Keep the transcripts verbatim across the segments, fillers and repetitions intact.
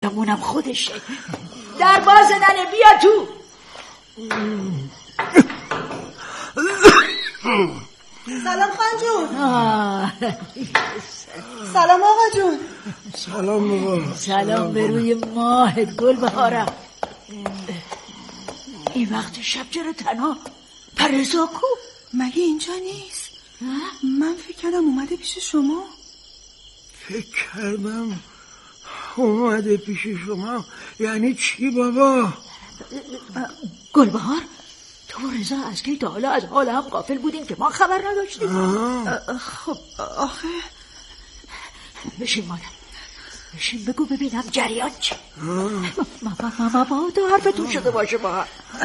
گمونم خودشه. در باز ننه بیا تو. سلام خان جون. سلام آقا جون. سلام بابا. سلام به روی ماهت گلبهارم. این وقت شب چرا تنها؟ پرزا کو؟ مگه اینجا نیست؟ من فکر کردم اومده پیش شما. فکر کردم اومده پیش شما یعنی چی بابا؟ گلبهار تو و رضا از کی تا حالا از حال هم غافل بودیم که ما خبر نداشتیم؟ خب آخه بشین مادر بشین بگو ببینم جریان چه. ماما ماما با تو حرفتون شده باشه با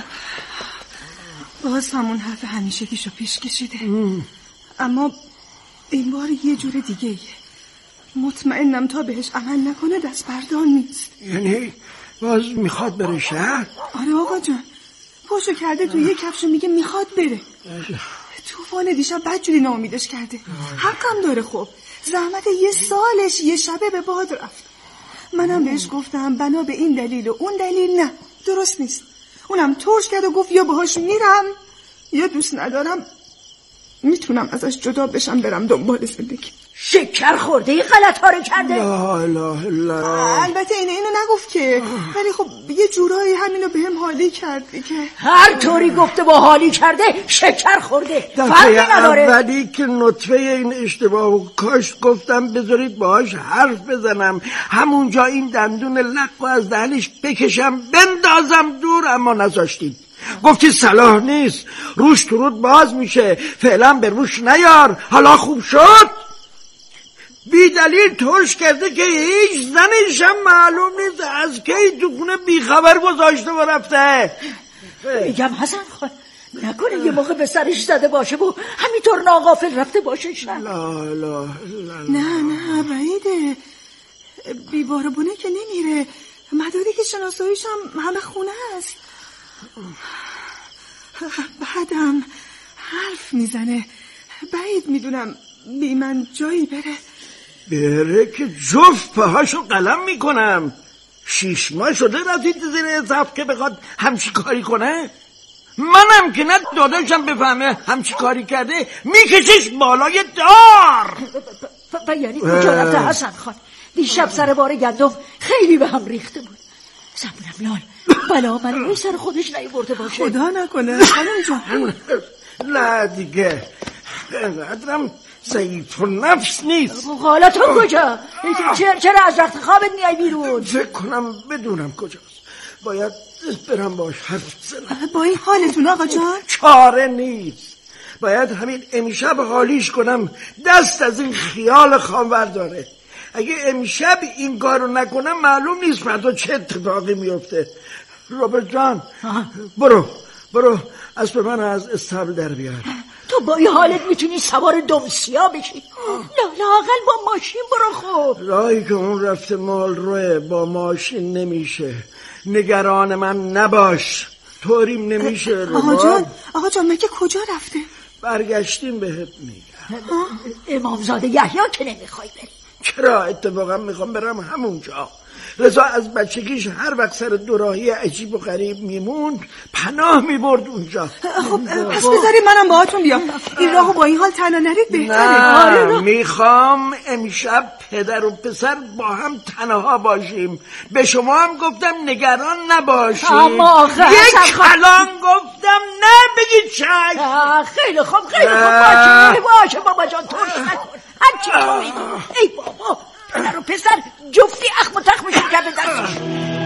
باز همون حرف همیشگیشو پیش کشیده. اما این بار یه جور دیگه ایه. مطمئنم تا بهش عمل نکنه دست بردار نیست. یعنی باز میخواد بره شهر؟ آره آقا جان پاشو کرده تو یه کفشو میگه میخواد بره. طوفان دیشب بدجوری ناامیدش کرده. حقم داره. خب زحمت یه سالش یه شبه به باد رفت. منم بهش گفتم بنا به این دلیل و اون دلیل نه درست نیست. اونم ترش کرد و گفت یا باهاش میرم یا دوست ندارم میتونم ازش جدا بشم برم دنبال زندگی. شکر خورده ای غلط ها رو کرده. لا اله الا الله. البته اینه اینو نگفت که ولی خب یه جورایی همینو به هم حالی کرده که هر طوری گفته با حالی کرده شکر خورده فرقی نداره. اولی که نطفه این اشتباه و کاش گفتم بذارید باهاش حرف بزنم همونجا این دندون لق از دهنش بکشم بندازم دور اما نذاشتید. گفتی صلاح نیست روش تو رود باز میشه فعلا به روش نیار حالا خوب شد. بی دلیل ترش کرده که هیچ زنش هم معلوم نیست از کی تو خونه بیخبر گذاشته و رفته. میگم حسن خان نکنه یه موقع به سرش زده باشه و همینطور ناغافل رفته باشه شن. لا لا لا نه نه بعیده. بیباربونه که نمیره. مداری که شناساییش هم همه خونه است. بعدم حرف میزنه. بعید میدونم بی من جایی بره. بره که جفت پاهاشو قلم میکنم. شیش ماه شده رسید زیر حساب که بخواد همچی کاری کنه. منم که نه داداشم بفهمه همچی کاری کرده میکشش بالای دار. و یعنی کجا رفته حسن خان؟ دیشب سر بار گندم خیلی به هم ریخته بود. زبونم لال بلا من روی سر خودش نیورده باشه. خدا نکنه خانم جان. نه دیگه اینقدرم ضعیف و نفس نیست. حالا تو کجا؟ چرا چرا از رخت خوابت میای بیرون؟ فکر کنم بدونم کجاست. باید برم باش حرف بزنم. با این حالتون آقا جان؟ چاره نیست. باید همین امشب حالیش کنم دست از این خیال خام برداره. اگه امشب این کارو نکنم معلوم نیست فردا چه اتفاقی میفته. رابرت جان برو برو اسب من از استبل در بیار. تو با این حالت میتونی سوار دمسیا بشی. لااقل با ماشین برو. خب راهی که اون رفته مال روه با ماشین نمیشه. نگران من نباش طوریم نمیشه. آقا جان آقا جان مگه کجا رفته؟ برگشتیم بهت میگم. امامزاده یحیی که نمیخوای بری؟ چرا اتفاقا میخوام برم همونجا. رضا از بچگیش هر وقت سر دوراهی عجیب و غریب میموند پناه میبرد اونجا. خب پس بذارید منم باهاتون بیام. این راهو با این حال تنها نرید بهتره. نه میخوام امشب پدر و پسر با هم تنها باشیم. به شما هم گفتم نگران نباشید. اما آخه یک کلام گفتم نه بگید چشم. خیلی خوب خیلی خوب باشه باشه بابا جان ترش نکن. هرچی تو میگو. ای بابا پدر و پسر جفتی اخم و تخمشون کرده دستش.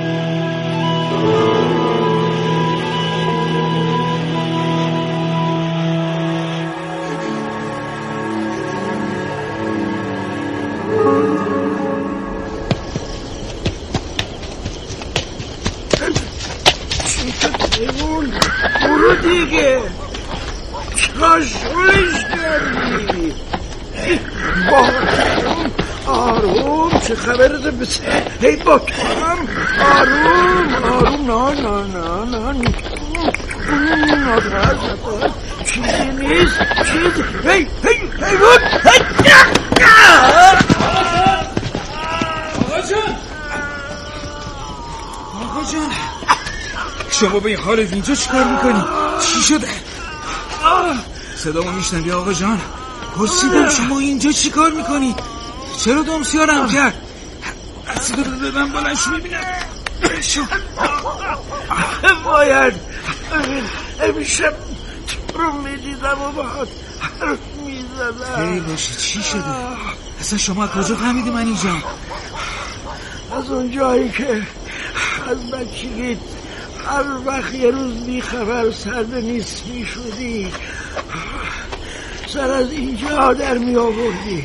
برو دیگه چرا شلش کردی؟ آروم چه خبرته بسه هی با تو هم آروم آروم نه نه نه نه نادرست نکن چیزی نیست چیزی هی هی هی رود هی آقا جان جان شما به این حالت اینجا چیکار میکنی؟ چی شده؟ صدامو میشنوی آقا جان؟ پرسیدم شما اینجا چیکار میکنی؟ چرا دمسیارم کرد؟ صدا رو دادم بلنش میبینم شو باید امشب تو رو میدیدم و باید حرف میزدم. ای باشه چی شده؟ اصلا شما از کجا فهمیدی من اینجا؟ از اون جایی که از بچگیت هر وقت یه روز بیخبر سرد نیست میشدی سر از اینجا در می آوردی.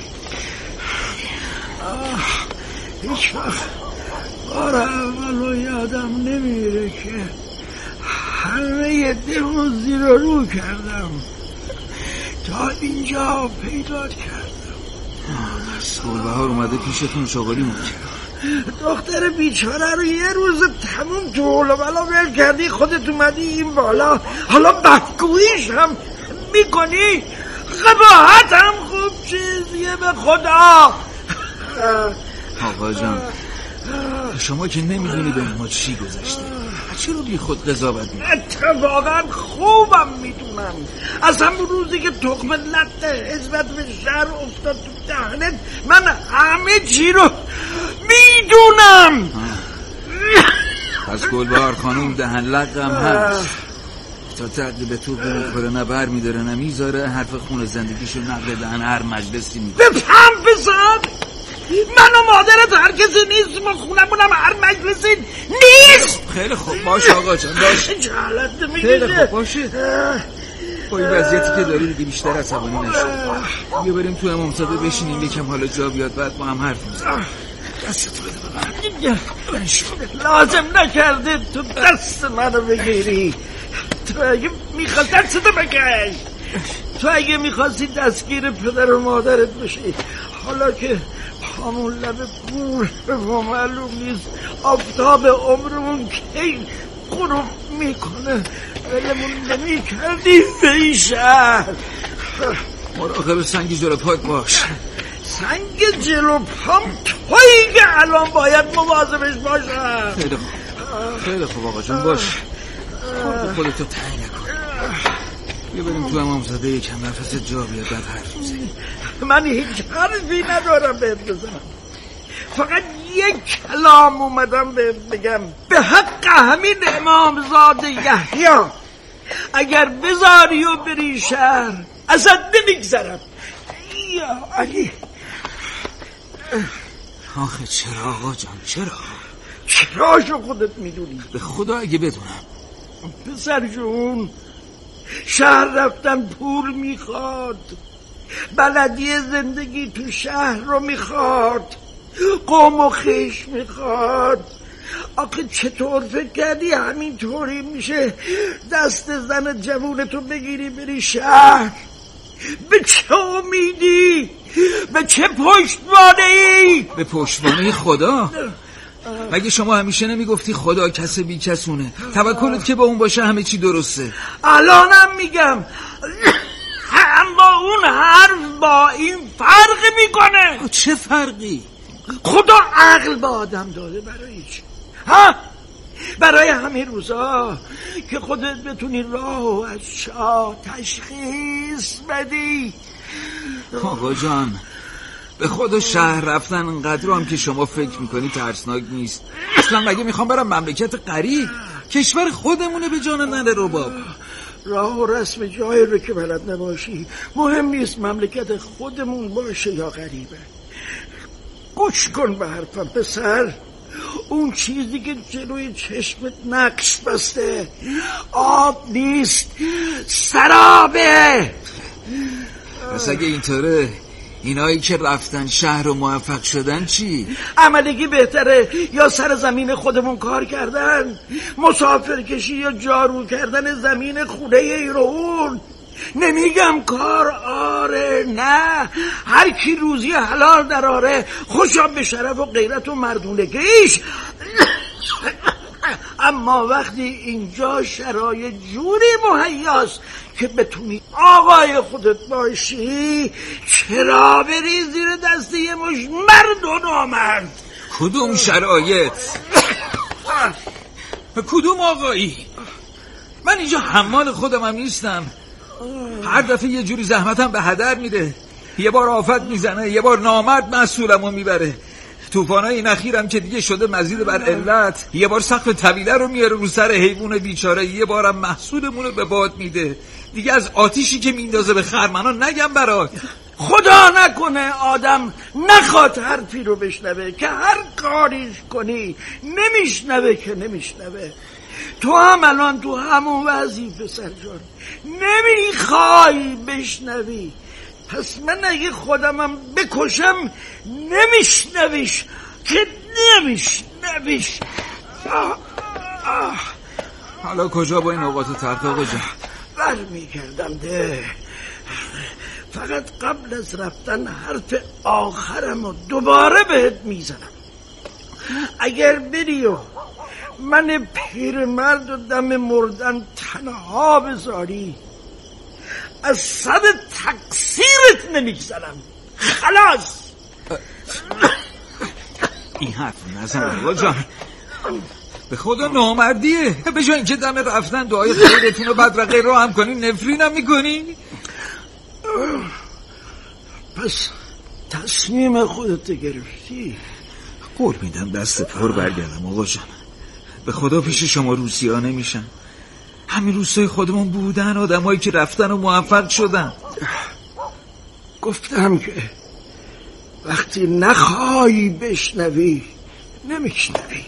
هیچ وقت بار اولو یادم نمیره که همه دلمو زیر و رو کردم تا اینجا پیدا کردم. گلبهار اومده پیشتون شغلی مون دختر بیچاره رو یه روز تموم تو حول و بلا ول کردی، خودت اومدی این بالا حالا بدگوییش هم میکنی. قباحت هم خوب چیزیه به خدا. آقا جان شما که نمیدونی به ما چی گذشته، چرا بی خود قضاوت میکنی؟ اتفاقا خوبم میدونم. از همون روزی که تخم لط حزبت به شهر افتاد تو دهنت من همه چی رو میدونم. پس گلبهار خانوم دهن لقم هست تا تقلی به تو بمیخوره نه بر میداره نه میذاره حرف خون زندگیشو نقل دهن هر مجلسی میده. بفهم بزن من و مادرت هر کسی نیست، ما خونمونم هر مجلسی نیست. خیلی خوب باش آقا جان باش. جهالت نمیگیشه. خیلی خوب باشه. با این وضعیتی که داری دیگه بیشتر عصبانی نشو. بیا بریم تو امامزاده بشینیم یکم حالا جا بیاد بعد با هم حرف میزنیم. دستتو بده به من. لازم نکرده تو دست منو بگیری. تو اگه میخواد دستتو بکش. تو اگه میخواستی دستگیر پدر و مادرت بشی، حالا که همون لب گور و معلوم نیست آفتاب عمرمون کی غروب میکنه ولمون نمی کردی به این شهر. مراقب سنگ جلو پاک باش. سنگ جلو پام تویی که الان باید مواظبش باشم. خیلی خوب خیلی خوب آقا جون باش. خود خودتو تنگ نکن. بیا بریم تو امامزاده یکم نفس جا بیاد بعد حرف میزنیم. من هیچ حرفی ندارم بهت بزنم، فقط یک کلام اومدم بهت بگم به حق همین امامزاده یحیی. اگر بذاری و بری شهر ازت نمیگذرم. یا علی آخه چرا آقا جان چرا؟ چراشو خودت میدونی. به خدا اگه بدونم. پسر جون شهر رفتن پول میخواد، بلدی زندگی تو شهر رو میخواد، قوم و خویش میخواد. آخه چطور فکر کردی همینطوری میشه دست زن جوونتو بگیری بری شهر؟ به چه امیدی؟ به چه پشتوانه ای؟ به پشتوانه خدا؟ مگه شما همیشه نمیگفتی خدا کس بی کسونه، توکلت که با اون باشه همه چی درسته؟ الانم میگم اما اون حرف با این فرق میکنه. چه فرقی؟ خدا عقل با آدم داده برای چی؟ ها؟ برای همین روزا که خودت بتونی راه و از شاه تشخیص بدی. آقا جان به خدا شهر رفتن انقدر هم که شما فکر میکنی ترسناک نیست. اصلا مگه میخوام برم مملکت غریب؟ کشور خودمونه به جان ننه رباب. راه و رسم جایی رو که بلد نباشی مهم نیست مملکت خودمون باشه یا غریبه. گوش کن به حرفم پسر. اون چیزی که جلوی چشمت نقش بسته آب نیست، سرابه. پس اگه اینطوره اینایی که رفتن شهر و موفق شدن چی؟ عملگی بهتره یا سر زمین خودمون کار کردن، مسافر کشی یا جارو کردن زمین خونه ایرون. نمیگم کار آره نه، هر کی روزی حلال دراره خوشا به شرف و غیرت و مردونگیش. اما وقتی اینجا شرایط جوری مهیاست که بتونی آقای خودت باشی، چرا بری زیر دست یه مش مرد و نامرد؟ کدوم شرایط؟ کدوم آقایی؟ من اینجا حمال خودم هم نیستم. هر دفعه یه جوری زحمتم به هدر میره. یه بار آفت میزنه، یه بار نامرد مسئولمو میبره. طوفانای این اخیرم که دیگه شده مزید بر علت. یه بار سقف طویله رو میاره رو سر حیوان بیچاره، یه بارم محصولمون رو به باد میده. دیگه از آتیشی که میندازه به خرمنا نگم برات. خدا نکنه آدم نخواد حرفی رو بشنوه که هر کاریش کنی نمیشنوه که نمیشنوه. تو هم الان تو همون وظیفه پسر جان، نمیخوای بشنوی. پس من اگه خودمم بکشم نمیشنویش که نمیشنویش. آه آه. حالا کجا با این اوقات تلخ آقا جان؟ بر میگردم ده. فقط قبل از رفتن حرف آخرم رو دوباره بهت میزنم. اگر بری و من پیرمرد و دم مردن تنها بذاری، از صد تقصیرت نمیگذرم. خلاص. این حرف نزن آقا جان، به خدا نامردیه. به جای اینکه دم رفتن دعای خیرتون رو بدرقه رو هم کنی نفرینم میکنی. پس تصمیم خودت گرفتی؟ قول میدم دست پر برگردم آقا جان. به خدا پیش شما روسیا نمیشن. همین روستای خودمون بودن آدمایی که رفتن و موفق شدن. گفتم که وقتی نخوایی بشنوی نمیشنوی.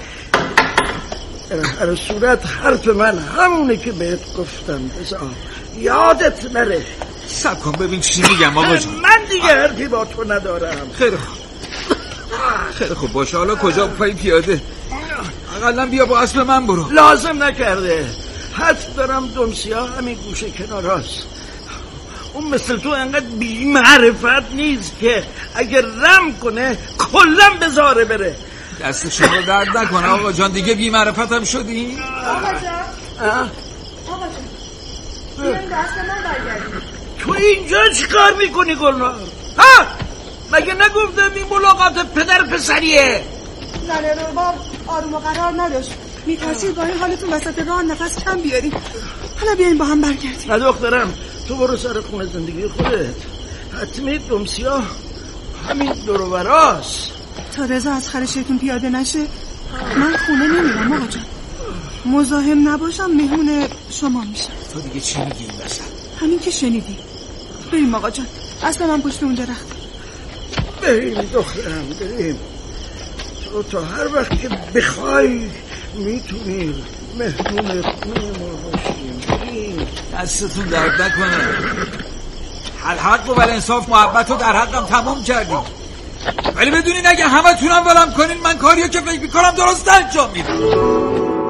در هر صورت حرف من همونه که بهت گفتم. بذار یادت نره. سب کن ببین چی میگم آقا جان. من دیگه حرفی با تو ندارم. خیلی خوب خیلی خوب باشه. حالا کجا پای پیاده؟ اقلا بیا با اسب من برو. لازم نکرده. حد دارم دمسیا همین گوشه کنار هست. اون مثل تو انقدر بی معرفت نیست که اگر رم کنه کلن بذاره بره. دست شما درد نکنه آقا جان. دیگه بی معرفت هم شدی؟ آقا جان آقا جان بیاین دست من برگردیم. تو اینجا چی کار میکنی گلنار؟ ها؟ مگه نگفتم این ملاقات پدر پسریه؟ زنه رو با آروم و قرار نداشت. میترسید با این حالتون وسط راه نفس کم بیاریم. حالا بیاین با هم برگردیم. نه دخترم، تو برو سر خونه زندگی خودت. حتمی دمسیا همین دور و براست. تا رضا از خرشتون پیاده نشه من خونه نمیرم آقا جان. مزاحم نباشم مهمون شما میشم. تو دیگه چی میگی این وسط؟ همین که شنیدی. بریم آقا جان. اصلا من پشت اون درخت. بریم دخترم بریم. تو تا هر وقت که بخوای میتونیم مهمون خونه ما باشیم. بریم. دستتون درد نکنه. الحق و بالانصاف محبت رو در حقم تمام کردیم، ولی بدونین اگه همه تونم ولم کنین من کاریو که فکر میکنم درست انجام میدم.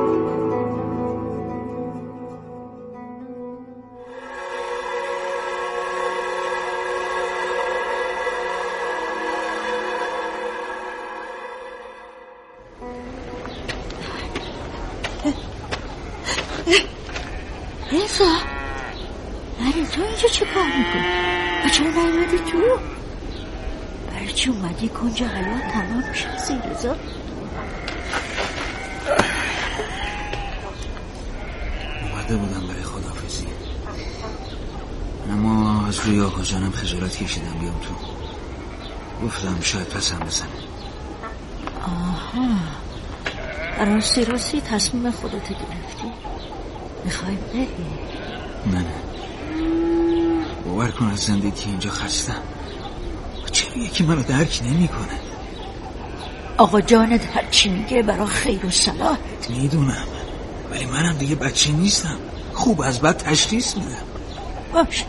رضا نری تو اینجا چه کار میکنی؟ و چرا نیومدی تو؟ برای چی اومدی کنجا حلوه تمام شد رضا؟ اومده بودم برای خداحافظی، اما از روی آقا جانم خجالت کشیدم بیام تو. گفتم شاید پسم بزنه. آها راستی راستی تصمیم خودت گرفتی؟ میخوای بری؟ نه نه باور کن از زندگی اینجا خستم. چرا یکی منو درک نمی کنه؟ آقا جانت هر چی میگه برای خیر و صلاحت. میدونم، ولی منم دیگه بچه نیستم. خوب از بد تشخیص میدم. باشه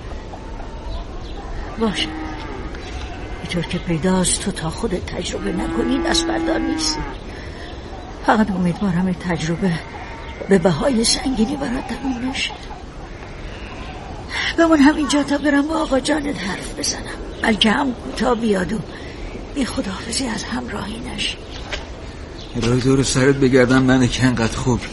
باشه اینطور که پیداست تو تا خودت تجربه نکنی دست بردار نیستی. فقط امیدوارم این تجربه به بهای سنگینی برات تموم نشه. بمون همینجا تا برم با آقا جانت حرف بزنم، بلکه هم کوتاه بیاد و بی خداحافظی از هم راهی نشی. راه دور سرت بگردم ننه که انقدر خوبی.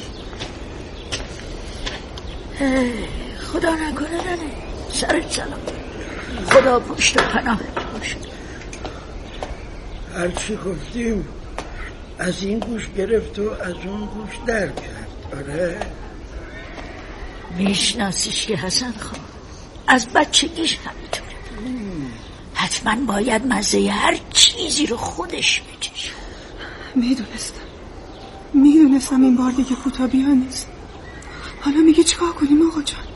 خدا نکنه ننه سرت سلام. خدا پشت و پناهت باشه. هرچی گفتیم از این گوش گرفت و از اون گوش در کرد. آره میشناسیش که حسن خان از بچگیش همینطوره. حتما باید مزه هر چیزی رو خودش بکشه. میدونستم میدونستم این بار دیگه کوتابی ها نیست. حالا میگه چیکار کنیم آقا جان؟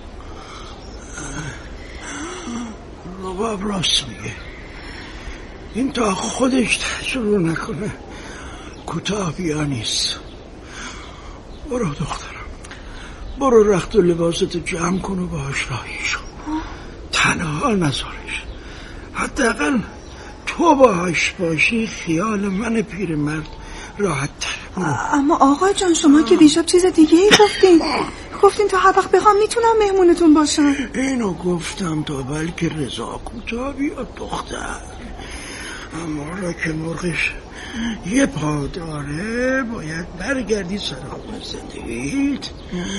رباب راست میگه. این تا خودش شروع نکنه کوتابی ها نیست. برو دخترم، برو رخت و لباستو جمع کن و باهاش راهی شو. تنها نذارش. حداقل تو باهاش باشی خیال من پیرمرد راحت تر. اما آقا جان شما که دیشب چیز دیگه ای گفتین. گفتین تا هر وقت بخوام میتونم مهمونتون باشم. اینو گفتم تا بلکه رضا کوتابی و دختر. اما را که مرغش یه پا داره باید برگردی سر خون زندگیت.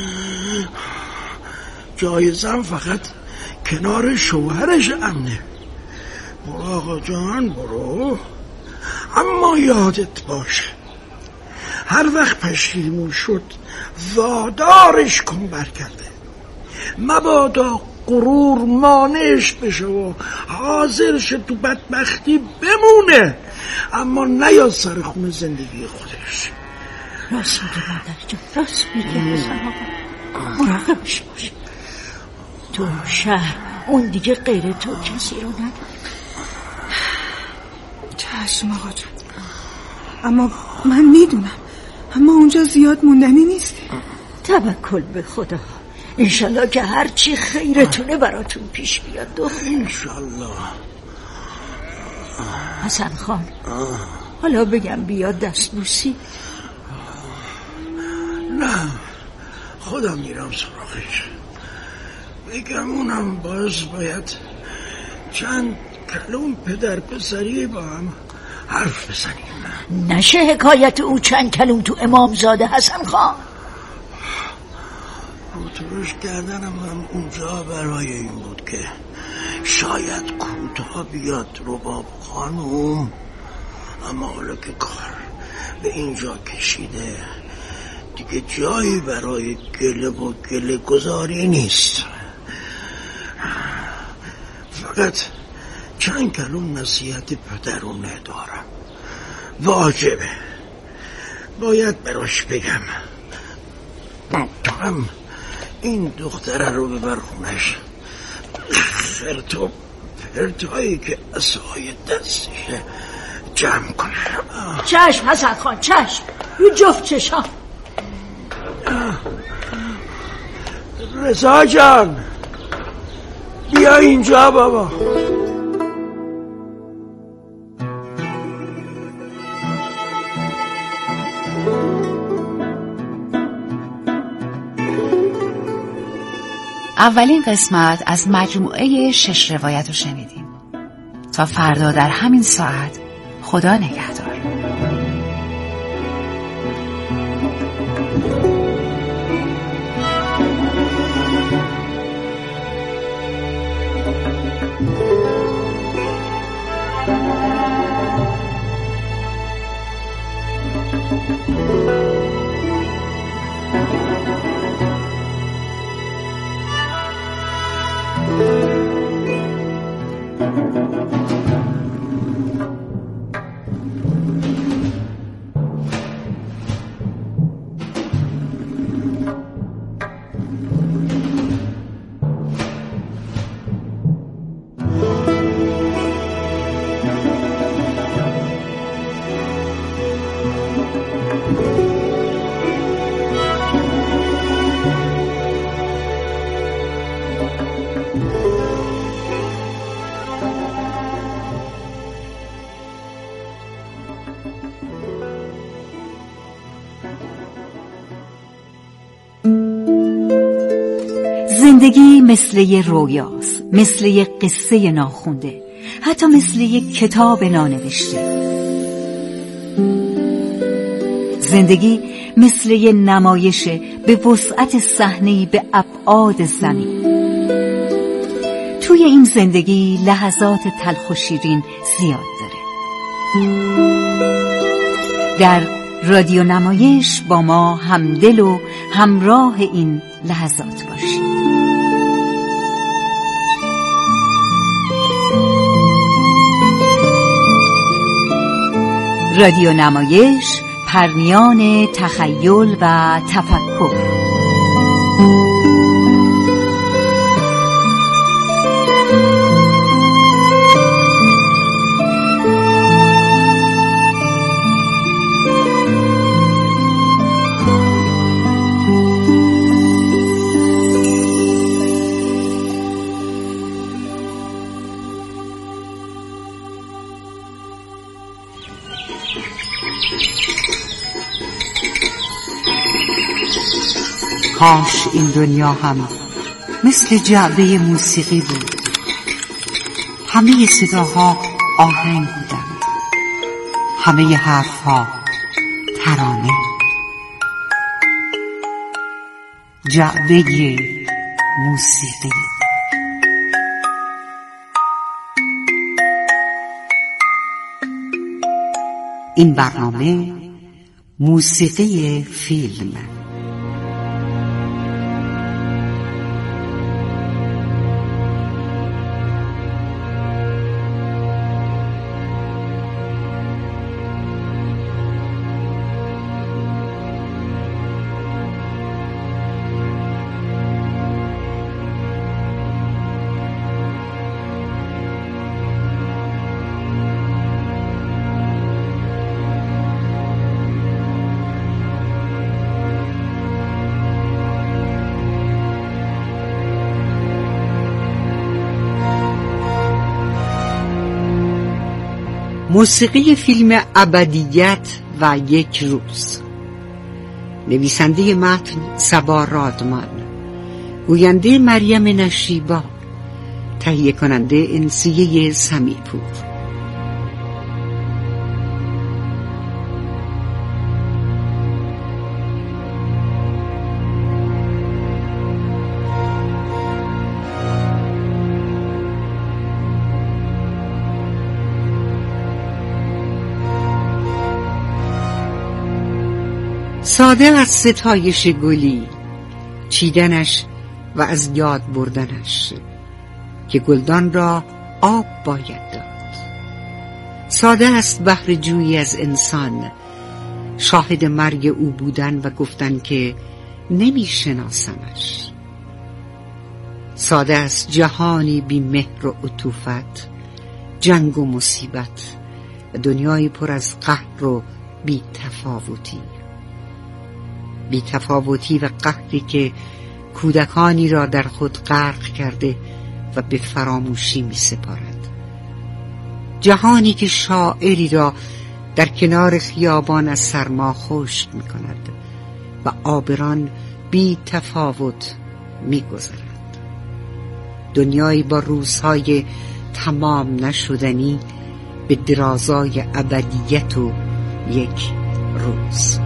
جای زن فقط کنار شوهرش امنه. برو آقا جان برو، اما یادت باشه هر وقت پشیمون شد وادارش کن برگرده. مبادا غرور مانعش بشه و حاضر شه تو بدبختی بمونه، اما نیاد سر خون زندگی خودش. راست میگه مادر جان، راست میگه حسن آقا. مراقبش باش. تو شهر اون دیگه غیر تو کسی رو نداره. چشم آقا جان، اما من میدونم اما اونجا زیاد موندنی نیستی. توکل به خدا. انشالله که هرچی خیرتونه براتون پیش بیاد دختر. انشالله. حسن خان حالا بگم بیاد دست بوسی؟ نه خودم میرم سراغش. بگم اونم باز باید چند کلوم پدر پسری با هم حرف بزنیم. نشه حکایت او چند کلوم تو امامزاده حسن خان. روتروش کردنم هم اونجا برای این بود که شاید کوتاه بیاد رباب خانوم. اما حالا که کار به اینجا کشیده دیگه جایی برای گله و گله گذاری نیست. فقط چند کلوم نصیحت پدرونه دارم، واجبه، باید براش بگم. تو هم این دختره رو ببر خونش. خرت و پرتایی که عصای دستشه جمع کنه. چشم حسن خان چشم. رو جفت چشم. رضا جان بیا اینجا بابا. اولین قسمت از مجموعه شش روایت رو شنیدیم. تا فردا در همین ساعت، خدا نگهدار. زندگی مثل یه رویاست، مثل یه قصه ناخونده، حتی مثل یه کتاب نانوشته. زندگی مثل یه نمایش به وسعت صحنه‌ای به ابعاد زمین. توی این زندگی لحظات تلخ و شیرین زیاد داره. در رادیو نمایش با ما همدل و همراه این لحظات باشید. رادیو نمایش، پرمیان تخیل و تفکر. کاش این دنیا هم مثل جعبه موسیقی بود. همه صداها آهنگ بودند، همه حرفها ترانه. جعبه موسیقی. این برنامه موسیقی فیلم. موسیقی فیلم ابدیت و یک روز. نویسنده متن صبا رادمان، گوینده مریم نشیبا، تهیه کننده انسیه سمیپور. ساده از ستایش گلی، چیدنش و از یاد بردنش که گلدان را آب باید داد. ساده است بهر جویی از انسان، شاهد مرگ او بودن و گفتن که نمی شناسمش. ساده است جهانی بی مهر و عطوفت، جنگ و مصیبت و دنیایی پر از قهر و بی تفاوتی. بی تفاوتی و قهری که کودکانی را در خود غرق کرده و به فراموشی می سپارد. جهانی که شاعری را در کنار خیابان از سرما خشک می کند و آبران بی تفاوت می گذرد. دنیایی با روزهای تمام نشدنی به درازای ابدیت و یک روز.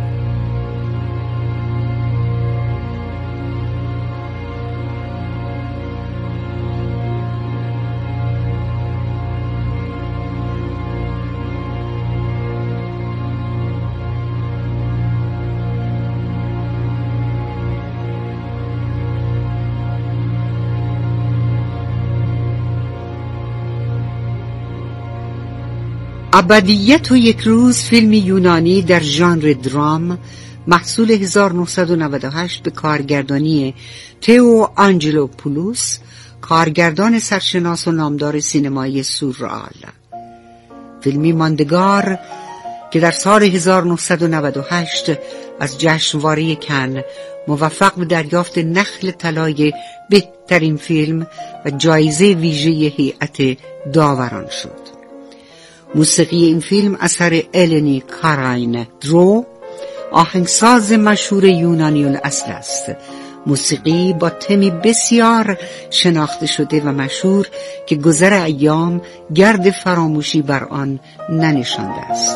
ابدیت و یک روز، فیلمی یونانی در ژانر درام، محصول هزار و نهصد و نود و هشت به کارگردانی تئو آنجلوپولوس، کارگردان سرشناس و نامدار سینمای سورئال. فیلمی ماندگار که در سال هزار و نهصد و نود و هشت از جشنواره کن موفق به دریافت نخل طلای بهترین فیلم و جایزه ویژه هیئت داوران شد. موسیقی این فیلم اثر النی کاراین درو، آهنگساز مشهور یونانی الاصل است. موسیقی با تمی بسیار شناخته شده و مشهور که گذر ایام گرد فراموشی بر آن ننشانده است.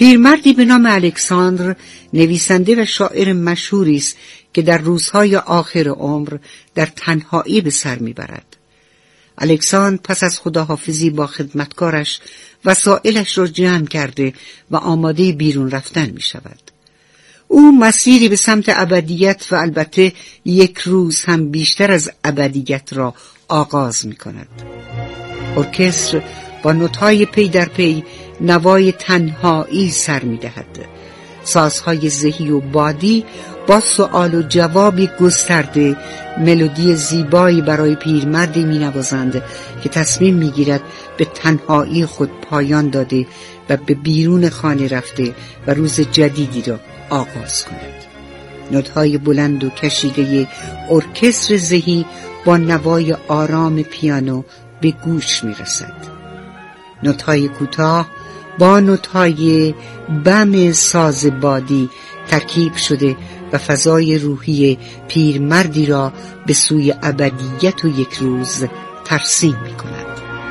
پیرمردی به نام الکساندر نویسنده و شاعر مشهوری است که در روزهای آخر عمر در تنهایی به سر میبرد. الکساندر پس از خداحافظی با خدمتکارش وسایلش را جمع کرده و آماده بیرون رفتن می شود. او مسیری به سمت ابدیت و البته یک روز هم بیشتر از ابدیت را آغاز می کند. ارکستر با نوت‌های پی در پی نوای تنهایی سر می دهد. سازهای زهی و بادی با سؤال و جوابی گسترده ملودی زیبایی برای پیرمردی می نوازند که تصمیم می گیرد به تنهایی خود پایان داده و به بیرون خانه رفته و روز جدیدی را آغاز کند. نوت‌های بلند و کشیده ارکستر زهی با نوای آرام پیانو به گوش می رسد. نوت‌های کوتاه با نوت‌های بم ساز بادی ترکیب شده و فضای روحی پیرمردی را به سوی ابدیت و یک روز ترسیم می کند.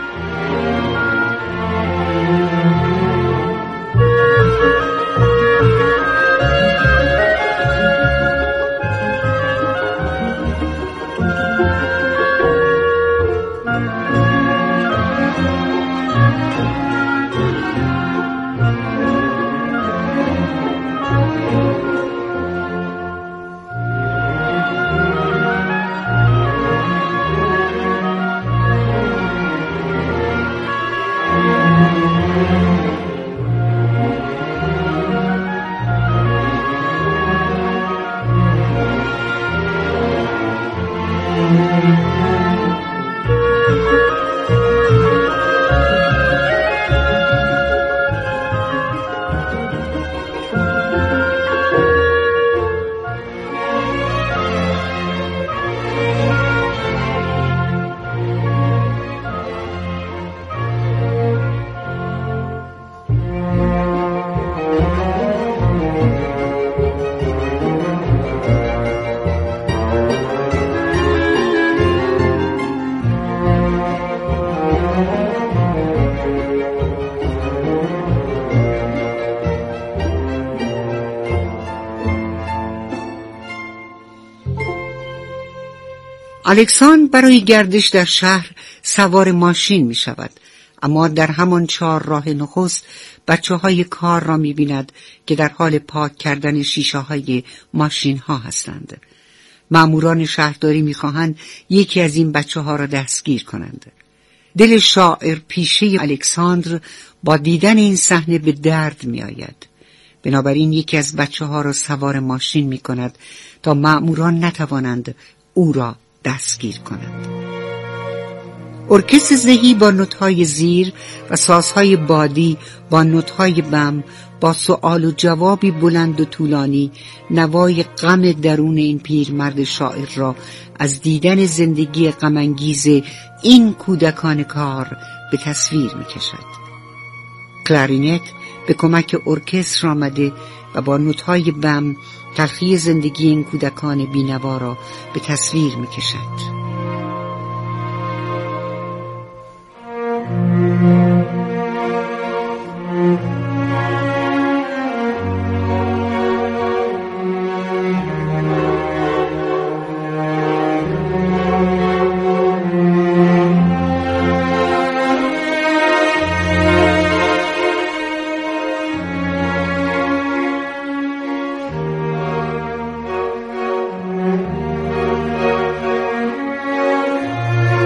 الکساندر برای گردش در شهر سوار ماشین می شود، اما در همان چهار راه نخست بچه های کار را می بیند که در حال پاک کردن شیشه های ماشین ها هستند. ماموران شهرداری می خواهند یکی از این بچه ها را دستگیر کنند. دل شاعر پیشه الکساندر با دیدن این صحنه به درد می آید. بنابراین یکی از بچه ها را سوار ماشین می کند تا ماموران نتوانند او را دستگیر کنند. ارکستر زهی با نوت‌های زیر و سازهای بادی با نوت‌های بم با سؤال و جوابی بلند و طولانی نوای غم درون این پیرمرد شاعر را از دیدن زندگی غم‌انگیز این کودکان کار به تصویر می‌کشد. کلارینت به کمک ارکستر آمده و با نوت‌های بم تلخی زندگی این کودکان بی‌نوا را به تصویر می‌کشد.